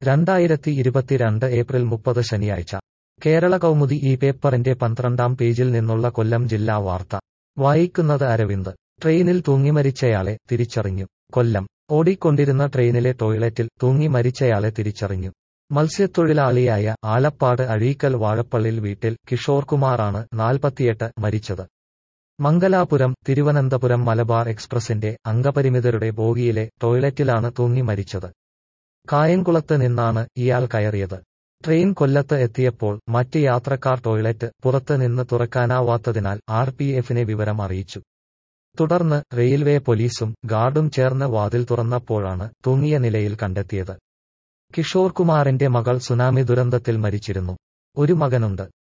2022 April 30 ശനിയാഴ്ച കേരള കൗമുദി ഈ പേപ്പറിന്റെ 12-ാം പേജിൽ നിന്നുള്ള കൊല്ലം ജില്ലാ വാർത്ത വായിക്കുന്നത് അരവിന്ദ്. ട്രെയിനിൽ തൂങ്ങിമരിച്ചയാളെ തിരിച്ചറിഞ്ഞു. കൊല്ലം. ഓടിക്കൊണ്ടിരുന്ന ട്രെയിനിലെ ടോയ്ലറ്റിൽ തൂങ്ങി മരിച്ചയാളെ തിരിച്ചറിഞ്ഞു. മത്സ്യത്തൊഴിലാളിയായ ആലപ്പാട് അഴീക്കൽ വാഴപ്പള്ളിൽ വീട്ടിൽ കിഷോർ കുമാറാണ് 48 മരിച്ചത്. മംഗലാപുരം തിരുവനന്തപുരം മലബാർ എക്സ്പ്രസിന്റെ അംഗപരിമിതരുടെ ബോഗിയിലെ ടോയ്ലറ്റിലാണ് തൂങ്ങി മരിച്ചത്. കായംകുളത്ത് നിന്നാണ് ഇയാൾ കയറിയത്. ട്രെയിൻ കൊല്ലത്ത് എത്തിയപ്പോൾ മറ്റ് യാത്രക്കാർ ടോയ്ലറ്റ് പുറത്ത് നിന്ന് തുറക്കാനാവാത്തതിനാൽ RPFനെ വിവരം അറിയിച്ചു. തുടർന്ന് റെയിൽവേ പോലീസും ഗാർഡും ചേർന്ന് വാതിൽ തുറന്നപ്പോഴാണ് തൂങ്ങിയ നിലയിൽ കണ്ടെത്തിയത്. കിഷോർ കുമാറിന്റെ മകൾ സുനാമി ദുരന്തത്തിൽ മരിച്ചിരുന്നു. ഒരു മകനുണ്ട്.